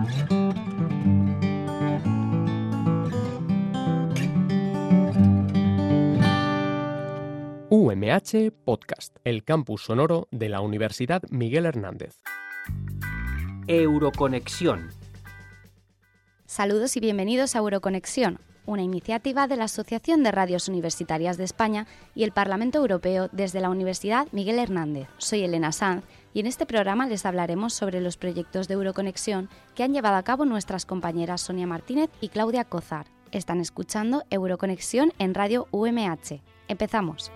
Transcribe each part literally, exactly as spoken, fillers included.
U M H Podcast, el campus sonoro de la Universidad Miguel Hernández. Euroconexión. Saludos y bienvenidos a Euroconexión, una iniciativa de la Asociación de Radios Universitarias de España y el Parlamento Europeo desde la Universidad Miguel Hernández. Soy Elena Sanz y en este programa les hablaremos sobre los proyectos de Euroconexión que han llevado a cabo nuestras compañeras Sonia Martínez y Claudia Cozar. Están escuchando Euroconexión en Radio U M H. Empezamos.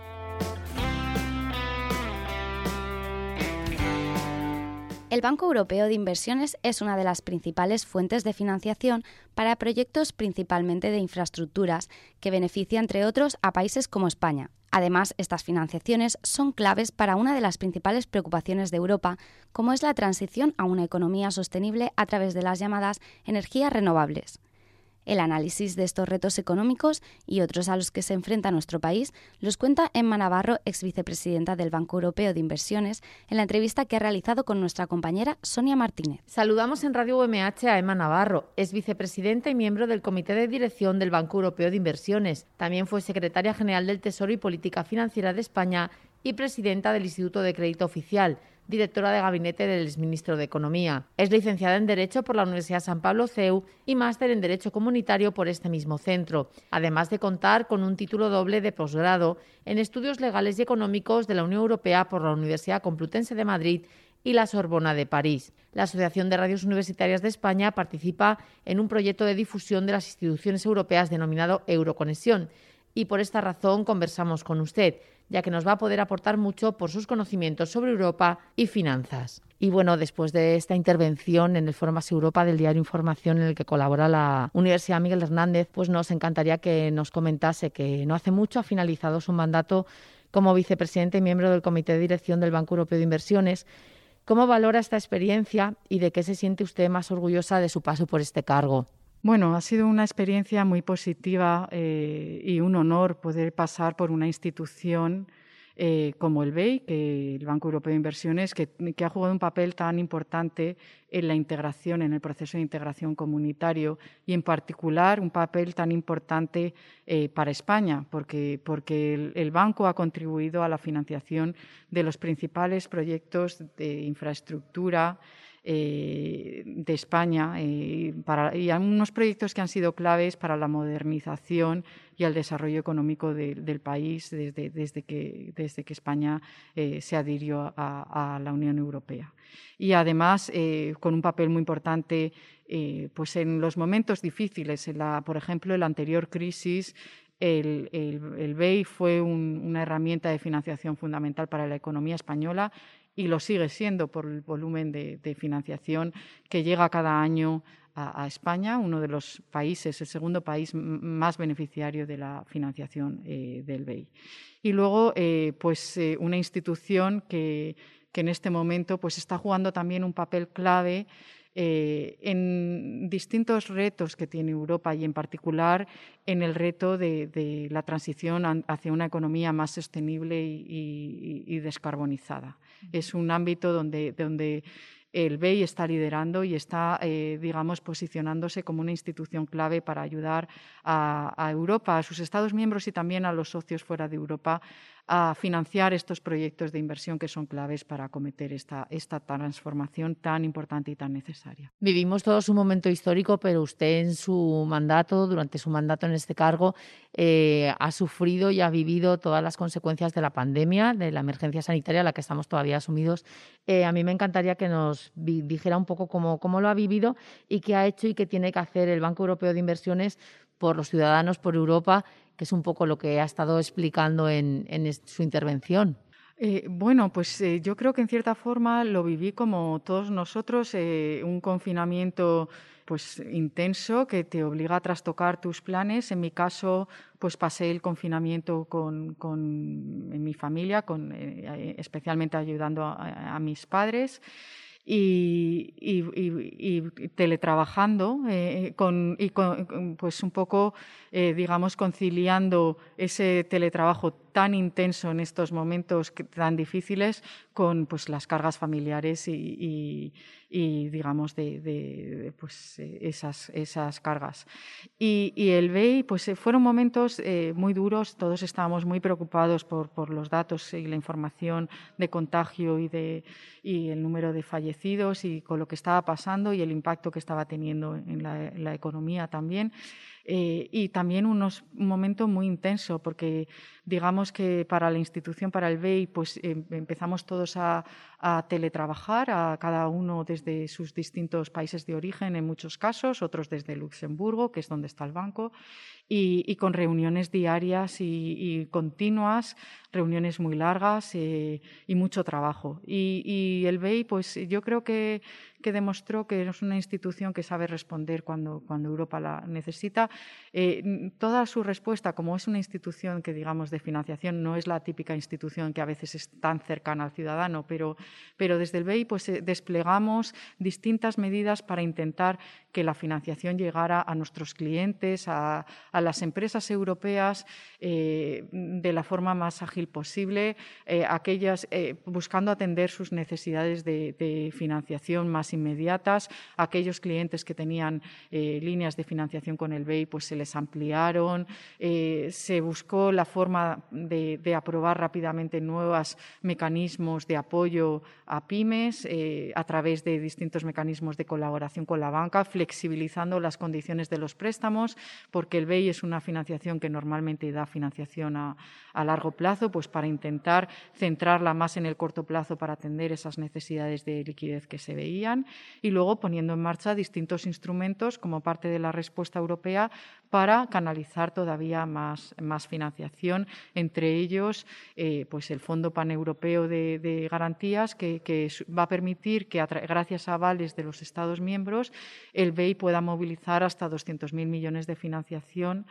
El Banco Europeo de Inversiones es una de las principales fuentes de financiación para proyectos principalmente de infraestructuras que beneficia, entre otros, a países como España. Además, estas financiaciones son claves para una de las principales preocupaciones de Europa, como es la transición a una economía sostenible a través de las llamadas energías renovables. El análisis de estos retos económicos y otros a los que se enfrenta nuestro país los cuenta Emma Navarro, ex vicepresidenta del Banco Europeo de Inversiones, en la entrevista que ha realizado con nuestra compañera Sonia Martínez. Saludamos en Radio U M H a Emma Navarro, es vicepresidenta y miembro del Comité de Dirección del Banco Europeo de Inversiones. También fue secretaria general del Tesoro y Política Financiera de España y presidenta del Instituto de Crédito Oficial, directora de gabinete del exministro de Economía. Es licenciada en Derecho por la Universidad San Pablo C E U y máster en Derecho Comunitario por este mismo centro, además de contar con un título doble de posgrado en Estudios Legales y Económicos de la Unión Europea por la Universidad Complutense de Madrid y la Sorbona de París. La Asociación de Radios Universitarias de España participa en un proyecto de difusión de las instituciones europeas denominado Euroconexión, y por esta razón conversamos con usted, ya que nos va a poder aportar mucho por sus conocimientos sobre Europa y finanzas. Y bueno, después de esta intervención en el Foro Más Europa del diario Información, en el que colabora la Universidad Miguel Hernández, pues nos encantaría que nos comentase que no hace mucho ha finalizado su mandato como vicepresidente y miembro del Comité de Dirección del Banco Europeo de Inversiones. ¿Cómo valora esta experiencia y de qué se siente usted más orgullosa de su paso por este cargo? Bueno, ha sido una experiencia muy positiva eh, y un honor poder pasar por una institución eh, como el B E I, que el Banco Europeo de Inversiones, que, que ha jugado un papel tan importante en la integración, en el proceso de integración comunitario y, en particular, un papel tan importante eh, para España, porque, porque el, el banco ha contribuido a la financiación de los principales proyectos de infraestructura Eh, de España eh, para, y hay unos proyectos que han sido claves para la modernización y el desarrollo económico de, del país desde, desde, que, desde que España eh, se adhirió a, a la Unión Europea. Y además eh, con un papel muy importante eh, pues en los momentos difíciles, en la, por ejemplo, en la anterior crisis. El, el, el B E I fue un, una herramienta de financiación fundamental para la economía española y lo sigue siendo por el volumen de, de financiación que llega cada año a, a España, uno de los países, el segundo país más beneficiario de la financiación eh, del B E I. Y luego, eh, pues eh, una institución que, que en este momento pues, está jugando también un papel clave Eh, en distintos retos que tiene Europa y en particular en el reto de, de la transición hacia una economía más sostenible y, y, y descarbonizada. Es un ámbito donde, donde el B E I está liderando y está, eh, digamos, posicionándose como una institución clave para ayudar a, a Europa, a sus Estados miembros y también a los socios fuera de Europa a financiar estos proyectos de inversión que son claves para acometer esta, esta transformación tan importante y tan necesaria. Vivimos todos un momento histórico, pero usted en su mandato, durante su mandato en este cargo, eh, ha sufrido y ha vivido todas las consecuencias de la pandemia, de la emergencia sanitaria a la que estamos todavía asumidos. Eh, a mí me encantaría que nos vi, dijera un poco cómo, cómo lo ha vivido y qué ha hecho y qué tiene que hacer el Banco Europeo de Inversiones por los ciudadanos, por Europa, que es un poco lo que ha estado explicando en, en su intervención. Eh, bueno, pues eh, yo creo que en cierta forma lo viví como todos nosotros, eh, un confinamiento pues intenso que te obliga a trastocar tus planes. En mi caso, pues pasé el confinamiento con, con en mi familia, con, eh, especialmente ayudando a, a mis padres. Y, y, y, y teletrabajando eh, con, y con, pues un poco, eh, digamos, conciliando ese teletrabajo tan intenso en estos momentos que, tan difíciles con pues, las cargas familiares y, y, y digamos, de, de pues, esas, esas cargas. Y, y el B E I, pues fueron momentos eh, muy duros, todos estábamos muy preocupados por, por los datos y la información de contagio y, de, y el número de fallecidos y con lo que estaba pasando y el impacto que estaba teniendo en la, en la economía también. Eh, y también unos, un momento muy intenso, porque digamos que para la institución, para el B E I, pues eh, empezamos todos a, a teletrabajar, a cada uno desde sus distintos países de origen en muchos casos, otros desde Luxemburgo, que es donde está el banco, y, y con reuniones diarias y, y continuas, reuniones muy largas eh, y mucho trabajo. Y, y el B E I, pues yo creo que, que demostró que es una institución que sabe responder cuando, cuando Europa la necesita. Eh, toda su respuesta, como es una institución que, digamos, de financiación, no es la típica institución que a veces es tan cercana al ciudadano, pero, pero desde el B E I pues, eh, desplegamos distintas medidas para intentar que la financiación llegara a nuestros clientes, a, a las empresas europeas, eh, de la forma más ágil posible, eh, aquellas eh, buscando atender sus necesidades de, de financiación más inmediatas. Aquellos clientes que tenían eh, líneas de financiación con el B E I, pues se les ampliaron. Eh, se buscó la forma de, de aprobar rápidamente nuevos mecanismos de apoyo a pymes eh, a través de distintos mecanismos de colaboración con la banca, flexibilizando las condiciones de los préstamos, porque el B E I es una financiación que normalmente da financiación a, a largo plazo, pues para intentar centrarla más en el corto plazo para atender esas necesidades de liquidez que se veían, y luego poniendo en marcha distintos instrumentos como parte de la respuesta europea para canalizar todavía más, más financiación, entre ellos eh, pues el Fondo Paneuropeo de, de Garantías, que, que va a permitir que, gracias a avales de los Estados miembros, el B E I pueda movilizar hasta doscientos mil millones de financiación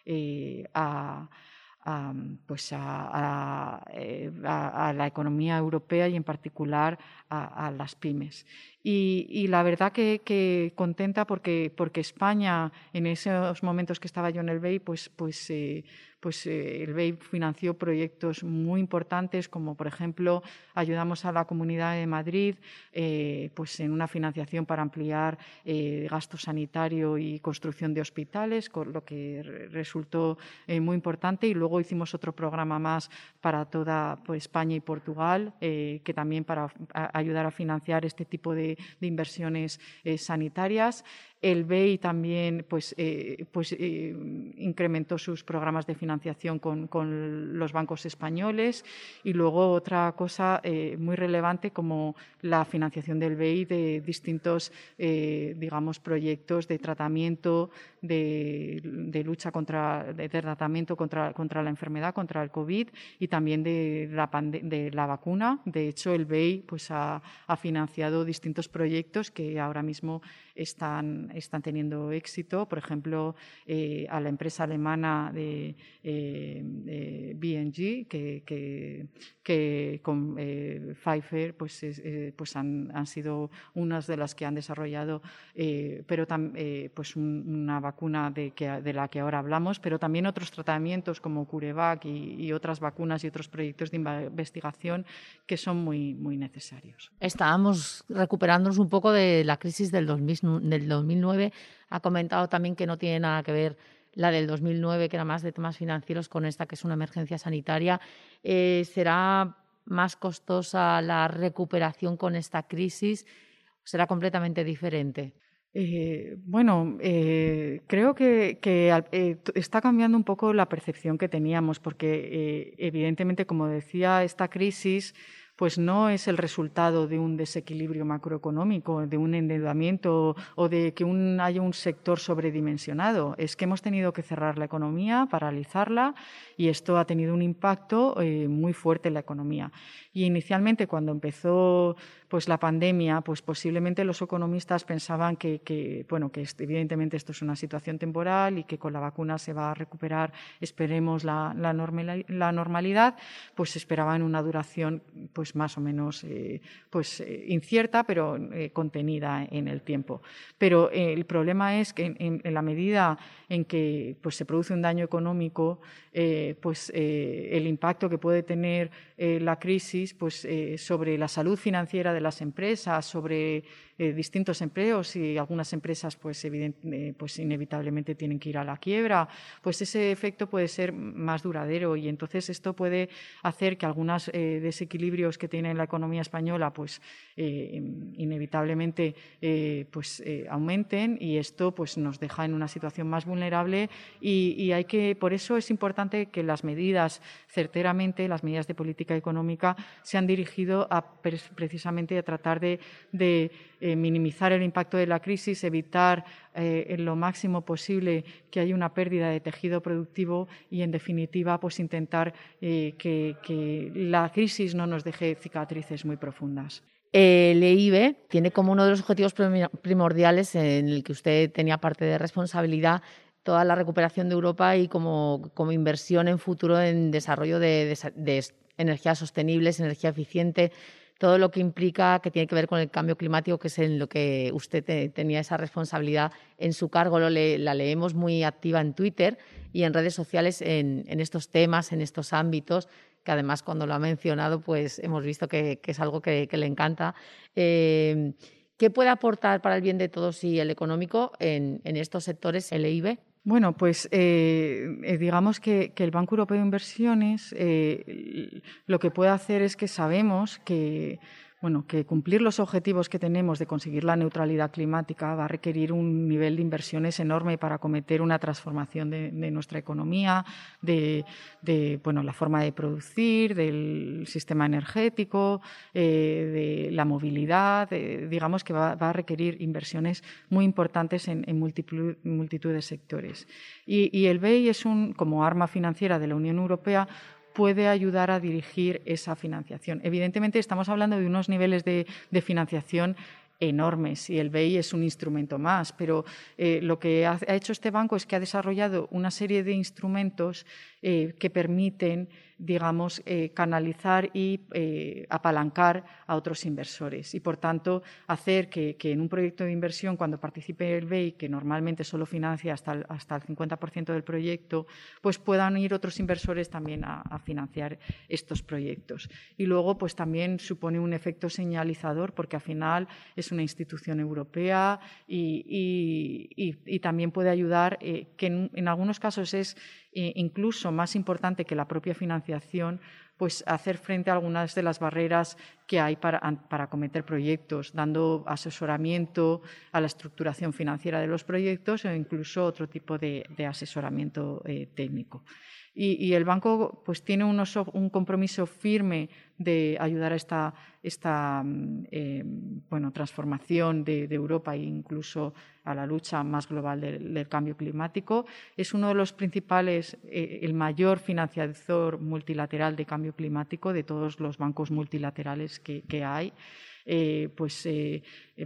eh, a A, pues a, a, a, a la economía europea y en particular a, a las pymes. Y, y la verdad que, que contenta porque, porque España, en esos momentos que estaba yo en el B E I, pues, pues, eh, pues eh, el B E I financió proyectos muy importantes, como por ejemplo ayudamos a la Comunidad de Madrid eh, pues en una financiación para ampliar eh, gasto sanitario y construcción de hospitales, con lo que resultó eh, muy importante. Y luego hicimos otro programa más para toda pues, España y Portugal, eh, que también para a, ayudar a financiar este tipo de, de inversiones eh, sanitarias. El B E I también pues, eh, pues, eh, incrementó sus programas de financiación con, con los bancos españoles. Y luego otra cosa eh, muy relevante, como la financiación del B E I de distintos eh, digamos, proyectos de tratamiento, de, de lucha contra, de tratamiento contra, contra la enfermedad, contra el COVID, y también de la, de la vacuna. De hecho, el B E I pues, ha, ha financiado distintos proyectos que ahora mismo están, están teniendo éxito. Por ejemplo, eh, a la empresa alemana de, eh, de B and G, que, que, que con eh, Pfizer pues, eh, pues han, han sido unas de las que han desarrollado eh, pero tam, eh, pues un, una vacuna de, que, de la que ahora hablamos, pero también otros tratamientos como CureVac y, y otras vacunas y otros proyectos de investigación que son muy, muy necesarios. Estábamos recuperándonos un poco de la crisis del, dos mil, del dos mil nueve. Ha comentado también que no tiene nada que ver la del dos mil nueve, que era más de temas financieros, con esta, que es una emergencia sanitaria. Eh, ¿Será más costosa la recuperación con esta crisis? ¿Será completamente diferente? Eh, bueno, eh, creo que, que eh, está cambiando un poco la percepción que teníamos, porque eh, evidentemente, como decía, esta crisis pues no es el resultado de un desequilibrio macroeconómico, de un endeudamiento o de que un, haya un sector sobredimensionado. Es que hemos tenido que cerrar la economía, paralizarla, y esto ha tenido un impacto eh, muy fuerte en la economía. Y inicialmente, cuando empezó pues, la pandemia, pues posiblemente los economistas pensaban que, que, bueno, que evidentemente esto es una situación temporal y que con la vacuna se va a recuperar, esperemos, la, la, normal, la normalidad, pues esperaban una duración pues, pues más o menos eh, pues, eh, incierta, pero eh, contenida en el tiempo. Pero eh, el problema es que en, en la medida en que pues, se produce un daño económico, eh, pues eh, el impacto que puede tener eh, la crisis pues, eh, sobre la salud financiera de las empresas, sobre eh, distintos empleos, y algunas empresas pues, evident, eh, pues inevitablemente tienen que ir a la quiebra, pues ese efecto puede ser más duradero, y entonces esto puede hacer que algunos eh, desequilibrios que tiene la economía española pues eh, inevitablemente eh, pues, eh, aumenten, y esto pues, nos deja en una situación más vulnerable, y, y hay que, por eso es importante que las medidas, certeramente, las medidas de política económica se han dirigido a, precisamente a tratar de, de eh, minimizar el impacto de la crisis, evitar eh, en lo máximo posible que haya una pérdida de tejido productivo y, en definitiva, pues intentar eh, que, que la crisis no nos deje cicatrices muy profundas. El E I B tiene como uno de los objetivos primordiales en el que usted tenía parte de responsabilidad toda la recuperación de Europa y como, como inversión en futuro en desarrollo de, de, de energías sostenibles, energía eficiente, todo lo que implica, que tiene que ver con el cambio climático, que es en lo que usted te, tenía esa responsabilidad en su cargo. Lo le, la leemos muy activa en Twitter y en redes sociales en, en estos temas, en estos ámbitos, que además cuando lo ha mencionado pues hemos visto que, que es algo que, que le encanta. Eh, ¿Qué puede aportar para el bien de todos y el económico en, en estos sectores el E I B? Bueno, pues eh, digamos que, que el Banco Europeo de Inversiones eh, lo que puede hacer es que sabemos que, bueno, que cumplir los objetivos que tenemos de conseguir la neutralidad climática va a requerir un nivel de inversiones enorme para acometer una transformación de, de nuestra economía, de, de bueno, la forma de producir, del sistema energético, eh, de la movilidad. De, digamos que va, va a requerir inversiones muy importantes en, en multitud, multitud de sectores. Y, y el B E I es un, como arma financiera de la Unión Europea, puede ayudar a dirigir esa financiación. Evidentemente, estamos hablando de unos niveles de, de financiación enormes y el B E I es un instrumento más, pero eh, lo que ha, ha hecho este banco es que ha desarrollado una serie de instrumentos eh, que permiten, digamos, eh, canalizar y eh, apalancar a otros inversores y, por tanto, hacer que, que en un proyecto de inversión, cuando participe el B E I, que normalmente solo financia hasta el, hasta el cincuenta por ciento del proyecto, pues puedan ir otros inversores también a, a financiar estos proyectos. Y luego, pues también supone un efecto señalizador, porque al final es una institución europea y, y, y, y también puede ayudar, eh, que en, en algunos casos es eh, incluso más importante que la propia financiación, pues hacer frente a algunas de las barreras que hay para, para acometer proyectos, dando asesoramiento a la estructuración financiera de los proyectos o incluso otro tipo de, de asesoramiento eh, técnico. Y, y el banco pues, tiene unos, un compromiso firme de ayudar a esta, esta eh, bueno, transformación de, de Europa e incluso a la lucha más global del, del cambio climático. Es uno de los principales, eh, el mayor financiador multilateral de cambio climático de todos los bancos multilaterales que, que hay. Eh, pues, eh,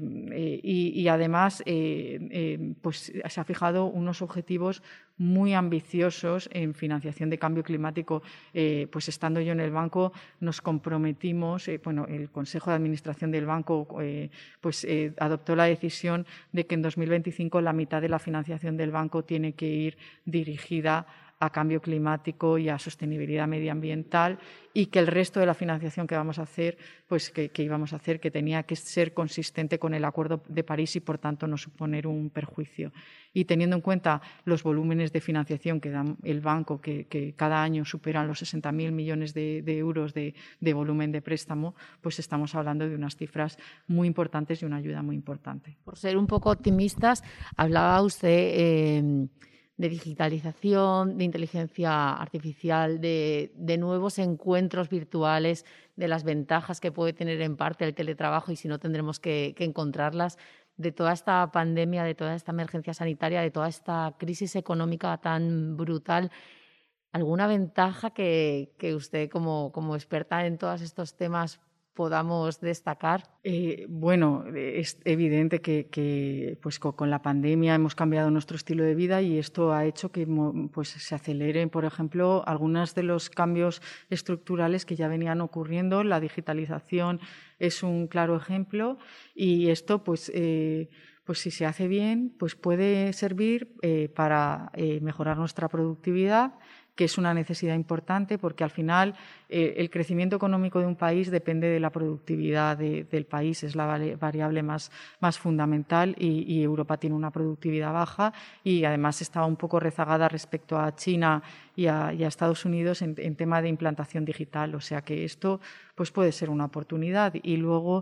eh, y, y además eh, eh, pues se ha fijado unos objetivos muy ambiciosos en financiación de cambio climático. Eh, pues estando yo en el banco nos comprometimos, eh, bueno, el Consejo de Administración del banco eh, pues eh, adoptó la decisión de que en dos mil veinticinco la mitad de la financiación del banco tiene que ir dirigida a cambio climático y a sostenibilidad medioambiental, y que el resto de la financiación que vamos a hacer, pues que, que íbamos a hacer, que tenía que ser consistente con el Acuerdo de París y, por tanto, no suponer un perjuicio. Y teniendo en cuenta los volúmenes de financiación que da el banco, que, que cada año superan los sesenta mil millones de, de euros de, de volumen de préstamo, pues estamos hablando de unas cifras muy importantes y una ayuda muy importante. Por ser un poco optimistas, hablaba usted eh, de digitalización, de inteligencia artificial, de, de nuevos encuentros virtuales, de las ventajas que puede tener en parte el teletrabajo y si no tendremos que, que encontrarlas, de toda esta pandemia, de toda esta emergencia sanitaria, de toda esta crisis económica tan brutal. ¿Alguna ventaja que, que usted, como, como experta en todos estos temas, podamos destacar? Eh, bueno, es evidente que, que pues con, con la pandemia hemos cambiado nuestro estilo de vida y esto ha hecho que pues, se aceleren, por ejemplo, algunos de los cambios estructurales que ya venían ocurriendo. La digitalización es un claro ejemplo y esto, pues, eh, pues si se hace bien, pues puede servir eh, para eh, mejorar nuestra productividad, que es una necesidad importante porque al final eh, el crecimiento económico de un país depende de la productividad de, del país, es la variable más, más fundamental y, y Europa tiene una productividad baja y además estaba un poco rezagada respecto a China y a, y a Estados Unidos en, en tema de implantación digital, o sea que esto pues puede ser una oportunidad y luego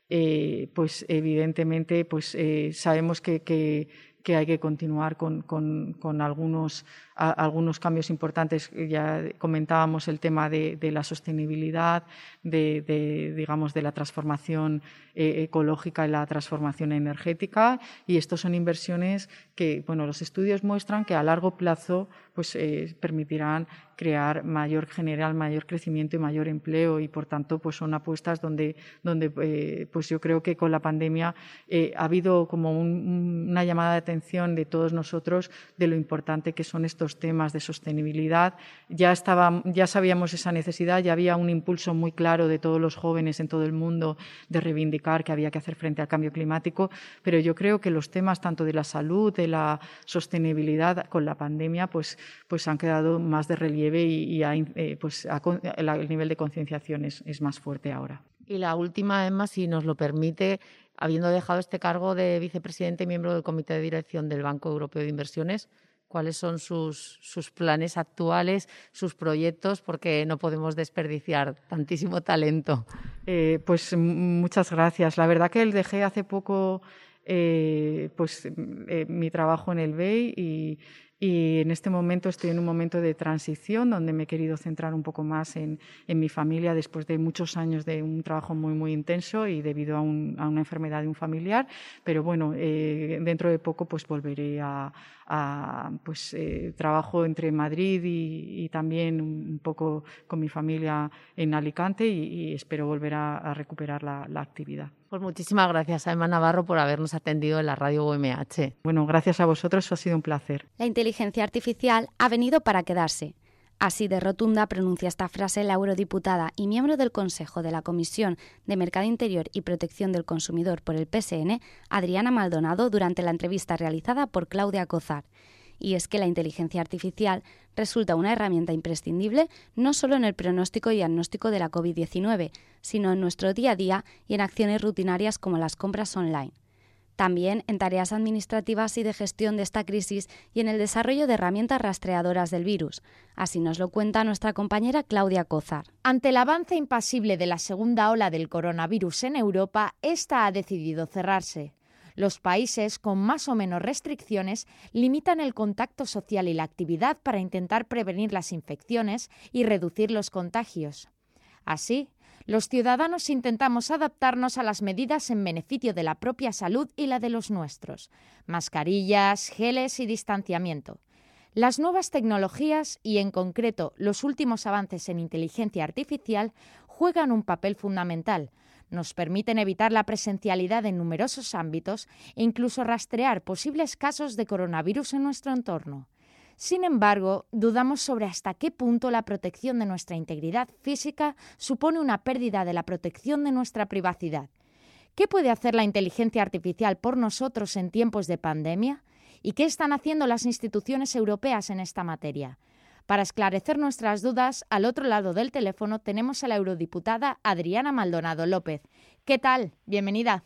eh, pues evidentemente pues eh, sabemos que, que que hay que continuar con, con, con algunos, a, algunos cambios importantes. Ya comentábamos el tema de, de la sostenibilidad, de, de, digamos, de la transformación eh, ecológica y la transformación energética. Y estos son inversiones que, bueno, los estudios muestran que a largo plazo pues, eh, permitirán crear mayor, generar mayor crecimiento y mayor empleo y, por tanto, pues son apuestas donde, donde eh, pues yo creo que con la pandemia eh, ha habido como un, una llamada de atención de todos nosotros de lo importante que son estos temas de sostenibilidad. Ya, estaba, ya sabíamos esa necesidad, ya había un impulso muy claro de todos los jóvenes en todo el mundo de reivindicar que había que hacer frente al cambio climático, pero yo creo que los temas tanto de la salud, de la sostenibilidad con la pandemia, pues, pues han quedado más de relieve y, y ha, eh, pues, ha, el nivel de concienciación es, es más fuerte ahora. Y la última, Emma, si nos lo permite, habiendo dejado este cargo de vicepresidente y miembro del Comité de Dirección del Banco Europeo de Inversiones, ¿cuáles son sus, sus planes actuales, sus proyectos? Porque no podemos desperdiciar tantísimo talento. Eh, pues muchas gracias. La verdad que dejé hace poco eh, pues, eh, mi trabajo en el B E I y Y en este momento estoy en un momento de transición donde me he querido centrar un poco más en, en mi familia después de muchos años de un trabajo muy, muy intenso y debido a, un, a una enfermedad de un familiar. Pero bueno, eh, dentro de poco pues volveré a, a pues, eh, trabajo entre Madrid y, y también un poco con mi familia en Alicante y, y espero volver a, a recuperar la, la actividad. Pues muchísimas gracias a Emma Navarro por habernos atendido en la radio U M H. Bueno, gracias a vosotros, ha sido un placer. La inteligencia artificial ha venido para quedarse. Así de rotunda pronuncia esta frase la eurodiputada y miembro del Consejo de la Comisión de Mercado Interior y Protección del Consumidor por el P S N, Adriana Maldonado, durante la entrevista realizada por Claudia Cozar. Y es que la inteligencia artificial resulta una herramienta imprescindible no solo en el pronóstico y diagnóstico de la COVID diecinueve, sino en nuestro día a día y en acciones rutinarias como las compras online. También en tareas administrativas y de gestión de esta crisis y en el desarrollo de herramientas rastreadoras del virus. Así nos lo cuenta nuestra compañera Claudia Cozar. Ante el avance impasible de la segunda ola del coronavirus en Europa, esta ha decidido cerrarse. Los países con más o menos restricciones limitan el contacto social y la actividad para intentar prevenir las infecciones y reducir los contagios. Así, los ciudadanos intentamos adaptarnos a las medidas en beneficio de la propia salud y la de los nuestros: mascarillas, geles y distanciamiento. Las nuevas tecnologías y, en concreto, los últimos avances en inteligencia artificial juegan un papel fundamental. Nos permiten evitar la presencialidad en numerosos ámbitos e incluso rastrear posibles casos de coronavirus en nuestro entorno. Sin embargo, dudamos sobre hasta qué punto la protección de nuestra integridad física supone una pérdida de la protección de nuestra privacidad. ¿Qué puede hacer la inteligencia artificial por nosotros en tiempos de pandemia? ¿Y qué están haciendo las instituciones europeas en esta materia? Para esclarecer nuestras dudas, al otro lado del teléfono tenemos a la eurodiputada Adriana Maldonado López. ¿Qué tal? Bienvenida.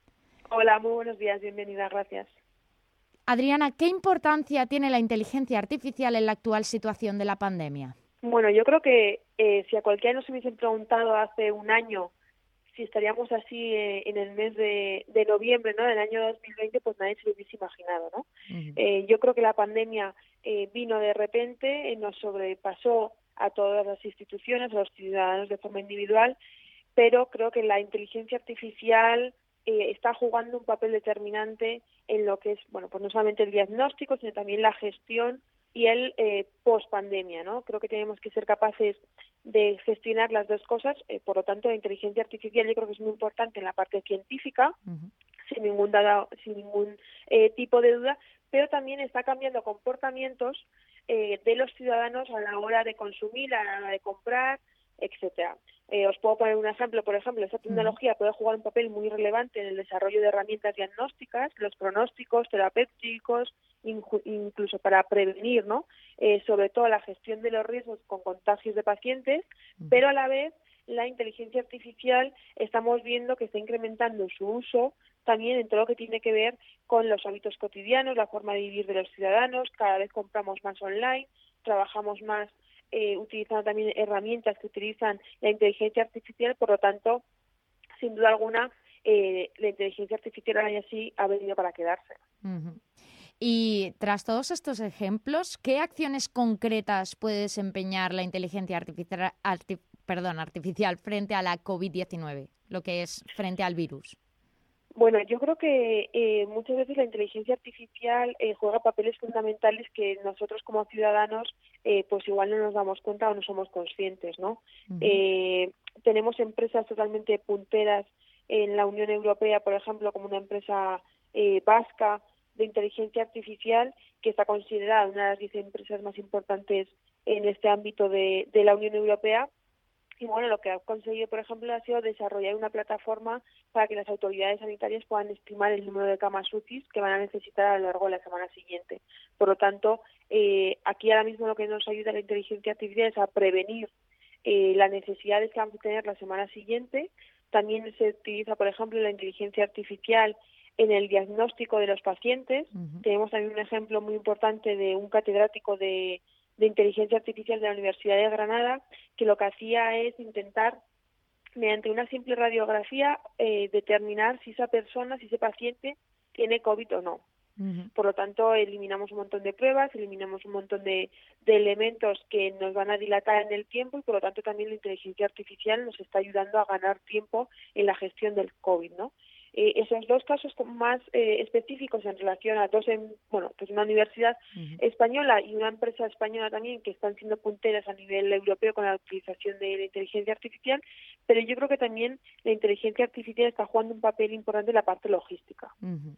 Hola, muy buenos días, bienvenida, gracias. Adriana, ¿qué importancia tiene la inteligencia artificial en la actual situación de la pandemia? Bueno, yo creo que eh, si a cualquiera nos hubiesen preguntado hace un año si estaríamos así eh, en el mes de, de noviembre, ¿no?, del año dos mil veinte, pues nadie se lo hubiese imaginado, ¿no? Uh-huh. Eh, yo creo que la pandemia eh, vino de repente, eh, nos sobrepasó a todas las instituciones, a los ciudadanos de forma individual, pero creo que la inteligencia artificial eh, está jugando un papel determinante en lo que es, bueno, pues no solamente el diagnóstico, sino también la gestión y el eh, post-pandemia, ¿no? Creo que tenemos que ser capaces de gestionar las dos cosas. Eh, por lo tanto, la inteligencia artificial yo creo que es muy importante en la parte científica, uh-huh. sin ningún, dado, sin ningún eh, tipo de duda, pero también está cambiando comportamientos eh, de los ciudadanos a la hora de consumir, a la hora de comprar, etcétera. Eh, os puedo poner un ejemplo. Por ejemplo, esta tecnología puede jugar un papel muy relevante en el desarrollo de herramientas diagnósticas, los pronósticos terapéuticos, inju- incluso para prevenir, ¿no? Eh, sobre todo la gestión de los riesgos con contagios de pacientes, pero a la vez la inteligencia artificial estamos viendo que está incrementando su uso también en todo lo que tiene que ver con los hábitos cotidianos, la forma de vivir de los ciudadanos. Cada vez compramos más online, trabajamos más Eh, utilizando también herramientas que utilizan la inteligencia artificial. Por lo tanto, sin duda alguna, eh, la inteligencia artificial ahora sí ha venido para quedarse. Uh-huh. Y tras todos estos ejemplos, ¿qué acciones concretas puede desempeñar la inteligencia artificial, arti, perdón, artificial frente a la covid diecinueve, lo que es frente al virus? Bueno, yo creo que eh, muchas veces la inteligencia artificial eh, juega papeles fundamentales que nosotros como ciudadanos eh, pues igual no nos damos cuenta o no somos conscientes, ¿no? Uh-huh. Eh, tenemos empresas totalmente punteras en la Unión Europea, por ejemplo, como una empresa eh, vasca de inteligencia artificial que está considerada una de las diez empresas más importantes en este ámbito de, de la Unión Europea. Y bueno, lo que ha conseguido, por ejemplo, ha sido desarrollar una plataforma para que las autoridades sanitarias puedan estimar el número de camas U C I que van a necesitar a lo largo de la semana siguiente. Por lo tanto, eh, aquí ahora mismo lo que nos ayuda la inteligencia artificial es a prevenir eh, las necesidades que vamos a tener la semana siguiente. También se utiliza, por ejemplo, la inteligencia artificial en el diagnóstico de los pacientes. Uh-huh. Tenemos también un ejemplo muy importante de un catedrático de de inteligencia artificial de la Universidad de Granada, que lo que hacía es intentar, mediante una simple radiografía, eh, determinar si esa persona, si ese paciente tiene COVID o no. Uh-huh. Por lo tanto, eliminamos un montón de pruebas, eliminamos un montón de, de elementos que nos van a dilatar en el tiempo y, por lo tanto, también la inteligencia artificial nos está ayudando a ganar tiempo en la gestión del COVID, ¿no? Eh, esos dos casos más eh, específicos en relación a dos, en, bueno, pues una universidad uh-huh. española y una empresa española también que están siendo punteras a nivel europeo con la utilización de la inteligencia artificial, pero yo creo que también la inteligencia artificial está jugando un papel importante en la parte logística. Uh-huh.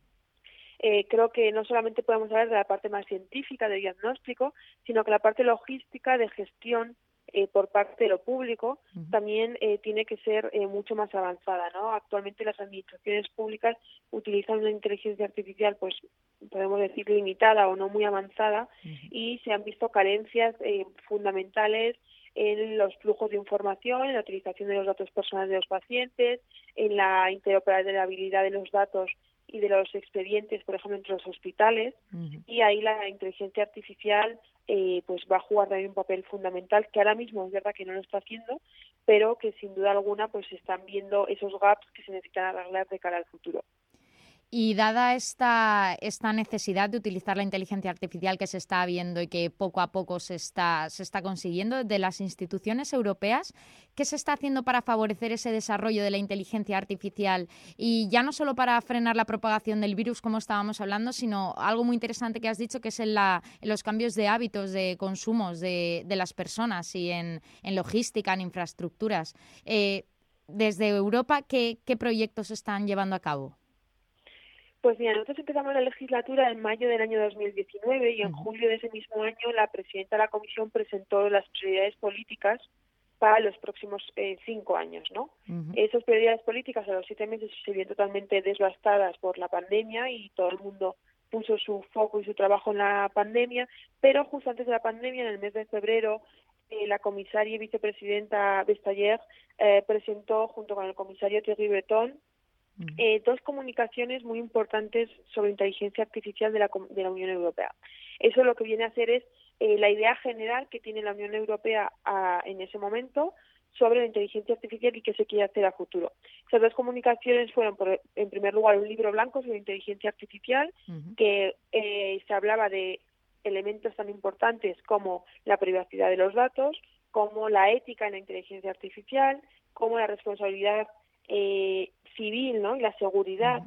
Eh, creo que no solamente podemos hablar de la parte más científica, de diagnóstico, sino que la parte logística de gestión Eh, por parte de lo público uh-huh. también eh, tiene que ser eh, mucho más avanzada, ¿no? Actualmente las administraciones públicas utilizan una inteligencia artificial, pues podemos decir limitada o no muy avanzada, uh-huh. y se han visto carencias eh, fundamentales en los flujos de información, en la utilización de los datos personales de los pacientes, en la interoperabilidad de los datos y de los expedientes, por ejemplo, entre los hospitales, uh-huh. y ahí la inteligencia artificial eh, pues va a jugar también un papel fundamental, que ahora mismo es verdad que no lo está haciendo, pero que sin duda alguna pues se están viendo esos gaps que se necesitan arreglar de cara al futuro. Y dada esta, esta necesidad de utilizar la inteligencia artificial que se está viendo y que poco a poco se está, se está consiguiendo de las instituciones europeas, ¿qué se está haciendo para favorecer ese desarrollo de la inteligencia artificial? Y ya no solo para frenar la propagación del virus, como estábamos hablando, sino algo muy interesante que has dicho, que es en, la, en los cambios de hábitos de consumos de, de las personas y en, en logística, en infraestructuras. Eh, desde Europa, ¿qué, qué proyectos se están llevando a cabo? Pues mira, nosotros empezamos la legislatura en mayo del año dos mil diecinueve y en julio de ese mismo año la presidenta de la Comisión presentó las prioridades políticas para los próximos eh, cinco años, ¿no? Uh-huh. Esas prioridades políticas a los siete meses se vieron totalmente devastadas por la pandemia y todo el mundo puso su foco y su trabajo en la pandemia, pero justo antes de la pandemia, en el mes de febrero, eh, la comisaria y vicepresidenta Vestager eh, presentó junto con el comisario Thierry Breton Eh, dos comunicaciones muy importantes sobre inteligencia artificial de la, de la Unión Europea. Eso lo que viene a hacer es eh, la idea general que tiene la Unión Europea a, en ese momento sobre la inteligencia artificial y qué se quiere hacer a futuro. Esas dos comunicaciones fueron, por, en primer lugar, un libro blanco sobre inteligencia artificial, uh-huh. que eh, se hablaba de elementos tan importantes como la privacidad de los datos, como la ética en la inteligencia artificial, como la responsabilidad eh, civil, ¿no? Y la seguridad uh-huh.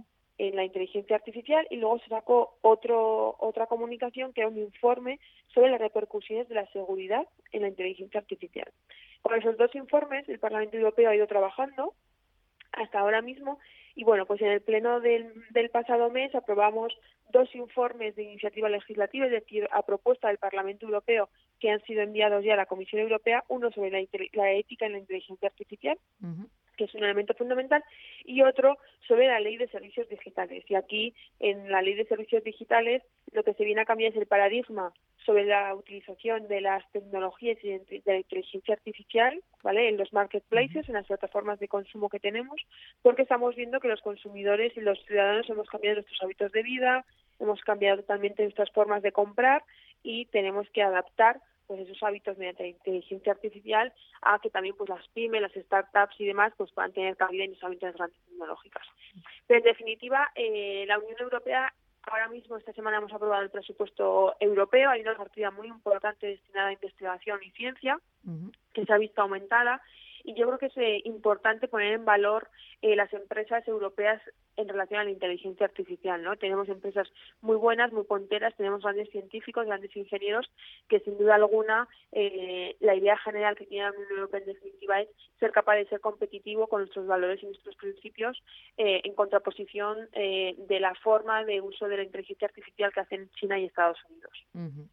en la inteligencia artificial, y luego se sacó otro, otra comunicación que era un informe sobre las repercusiones de la seguridad en la inteligencia artificial. Con esos dos informes el Parlamento Europeo ha ido trabajando hasta ahora mismo, y bueno, pues en el pleno del, del pasado mes aprobamos dos informes de iniciativa legislativa, es decir, a propuesta del Parlamento Europeo, que han sido enviados ya a la Comisión Europea, uno sobre la, la ética en la inteligencia artificial, uh-huh. que es un elemento fundamental, y otro sobre la Ley de Servicios Digitales. Y aquí, en la Ley de Servicios Digitales, lo que se viene a cambiar es el paradigma sobre la utilización de las tecnologías y de la inteligencia artificial, ¿vale?, en los marketplaces, en las plataformas de consumo que tenemos, porque estamos viendo que los consumidores y los ciudadanos hemos cambiado nuestros hábitos de vida, hemos cambiado totalmente nuestras formas de comprar, y tenemos que adaptar pues esos hábitos mediante la inteligencia artificial a que también pues las pymes, las startups y demás pues puedan tener cabida en esas grandes tecnológicas. Pero en definitiva, eh, la Unión Europea, ahora mismo esta semana hemos aprobado el presupuesto europeo, hay una partida muy importante destinada a investigación y ciencia, uh-huh. que se ha visto aumentada, y yo creo que es eh, importante poner en valor eh, las empresas europeas en relación a la inteligencia artificial, ¿no? Tenemos empresas muy buenas, muy punteras, tenemos grandes científicos, grandes ingenieros, que sin duda alguna eh, la idea general que tiene la Unión Europea en definitiva es ser capaz de ser competitivo con nuestros valores y nuestros principios, eh, en contraposición eh, de la forma de uso de la inteligencia artificial que hacen China y Estados Unidos. Uh-huh.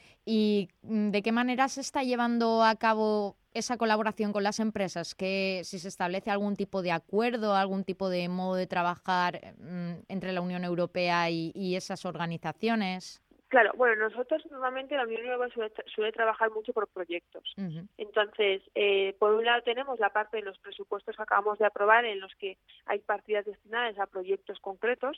¿Y de qué manera se está llevando a cabo esa colaboración con las empresas? Que si se establece algún tipo de acuerdo, algún tipo de modo de trabajar mmm, entre la Unión Europea y, y esas organizaciones. Claro, bueno, nosotros normalmente la Unión Europea suele, suele trabajar mucho por proyectos. Uh-huh. Entonces, eh, por un lado tenemos la parte de los presupuestos que acabamos de aprobar, en los que hay partidas destinadas a proyectos concretos,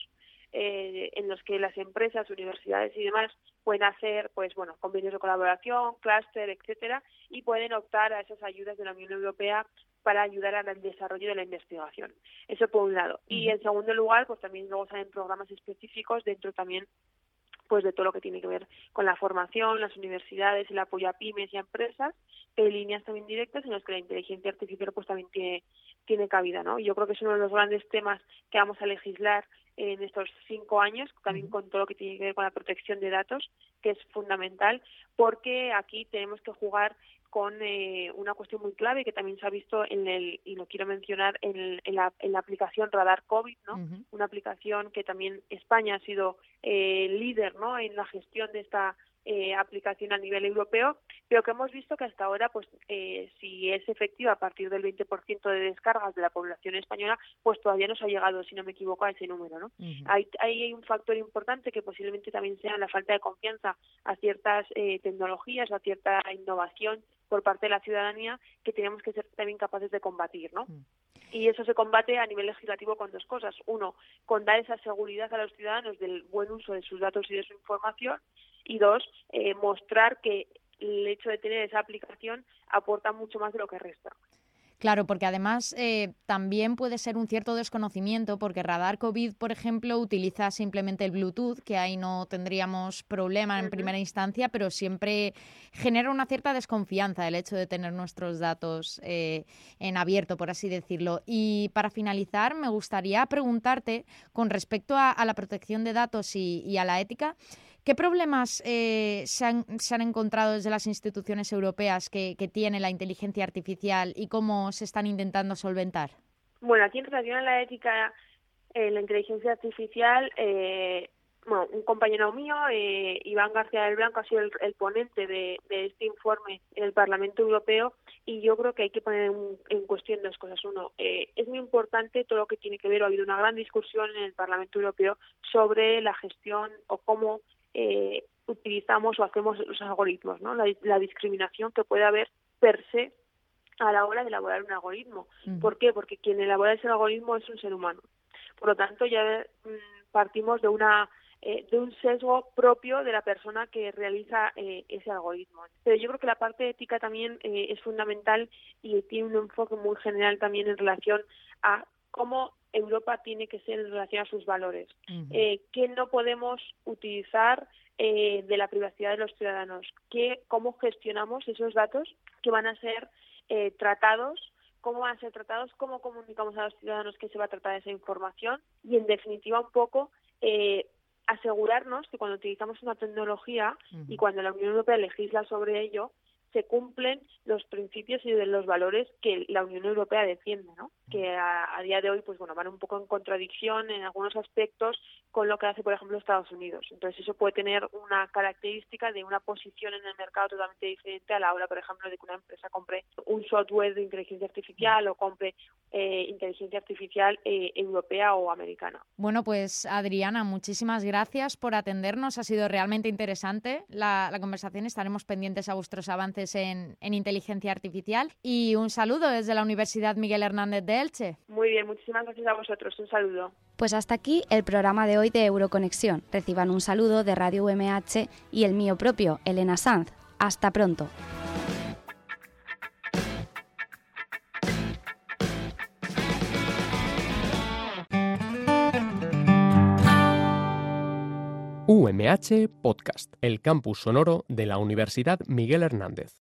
eh, en los que las empresas, universidades y demás pueden hacer, pues bueno, convenios de colaboración, clúster, etcétera, y pueden optar a esas ayudas de la Unión Europea para ayudar al desarrollo de la investigación. Eso por un lado. Uh-huh. Y en segundo lugar, pues también luego salen programas específicos dentro también pues de todo lo que tiene que ver con la formación, las universidades, el apoyo a pymes y a empresas, eh, líneas también directas en las que la inteligencia artificial pues también tiene, tiene cabida, ¿no? Y yo creo que es uno de los grandes temas que vamos a legislar en estos cinco años, también con todo lo que tiene que ver con la protección de datos, que es fundamental, porque aquí tenemos que jugar con eh, una cuestión muy clave que también se ha visto en el, y lo quiero mencionar, en, el, en, la, en la aplicación Radar COVID, ¿no? Uh-huh. Una aplicación que también España ha sido eh, líder, ¿no?, en la gestión de esta eh, aplicación a nivel europeo, pero que hemos visto que hasta ahora, pues eh, si es efectiva a partir del veinte por ciento de descargas de la población española, pues todavía no se ha llegado, si no me equivoco, a ese número, ¿no? Uh-huh. Hay, hay un factor importante que posiblemente también sea la falta de confianza a ciertas eh, tecnologías o a cierta innovación por parte de la ciudadanía, que tenemos que ser también capaces de combatir, ¿no? Mm. Y eso se combate a nivel legislativo con dos cosas. Uno, con dar esa seguridad a los ciudadanos del buen uso de sus datos y de su información. Y dos, eh, mostrar que el hecho de tener esa aplicación aporta mucho más de lo que resta. Claro, porque además eh, también puede ser un cierto desconocimiento, porque Radar COVID, por ejemplo, utiliza simplemente el Bluetooth, que ahí no tendríamos problema en uh-huh. primera instancia, pero siempre genera una cierta desconfianza el hecho de tener nuestros datos eh, en abierto, por así decirlo. Y para finalizar, me gustaría preguntarte, con respecto a, a la protección de datos y, y a la ética, ¿qué problemas eh, se, han, se han encontrado desde las instituciones europeas que, que tiene la inteligencia artificial y cómo se están intentando solventar? Bueno, aquí en relación a la ética, eh, la inteligencia artificial, eh, bueno, un compañero mío, eh, Iván García del Blanco, ha sido el, el ponente de, de este informe en el Parlamento Europeo, y yo creo que hay que poner en, en cuestión dos cosas. Uno, eh, es muy importante todo lo que tiene que ver, ha habido una gran discusión en el Parlamento Europeo sobre la gestión o cómo Eh, utilizamos o hacemos los algoritmos, ¿no? La, la discriminación que puede haber per se a la hora de elaborar un algoritmo. Uh-huh. ¿Por qué? Porque quien elabora ese algoritmo es un ser humano. Por lo tanto, ya mm, partimos de una eh, de un sesgo propio de la persona que realiza eh, ese algoritmo. Pero yo creo que la parte ética también eh, es fundamental y tiene un enfoque muy general también en relación a cómo Europa tiene que ser en relación a sus valores. Uh-huh. Eh, ¿Qué no podemos utilizar eh, de la privacidad de los ciudadanos? ¿Qué, ¿Cómo gestionamos esos datos que van a ser eh, tratados cómo van a ser tratados, cómo comunicamos a los ciudadanos que se va a tratar esa información y, en definitiva, un poco eh, asegurarnos que cuando utilizamos una tecnología uh-huh. y cuando la Unión Europea legisla sobre ello, se cumplen los principios y de los valores que la Unión Europea defiende, ¿no? Que a, a día de hoy, pues bueno, van un poco en contradicción en algunos aspectos con lo que hace, por ejemplo, Estados Unidos. Entonces, eso puede tener una característica de una posición en el mercado totalmente diferente a la hora, por ejemplo, de que una empresa compre un software de inteligencia artificial o compre eh, inteligencia artificial eh, europea o americana. Bueno, pues Adriana, muchísimas gracias por atendernos. Ha sido realmente interesante la, la conversación. Estaremos pendientes a vuestros avances En, en inteligencia artificial y un saludo desde la Universidad Miguel Hernández de Elche. Muy bien, muchísimas gracias a vosotros, un saludo. Pues hasta aquí el programa de hoy de Euroconexión. Reciban un saludo de Radio U M H y el mío propio, Elena Sanz. Hasta pronto. U M H Podcast, el campus sonoro de la Universidad Miguel Hernández.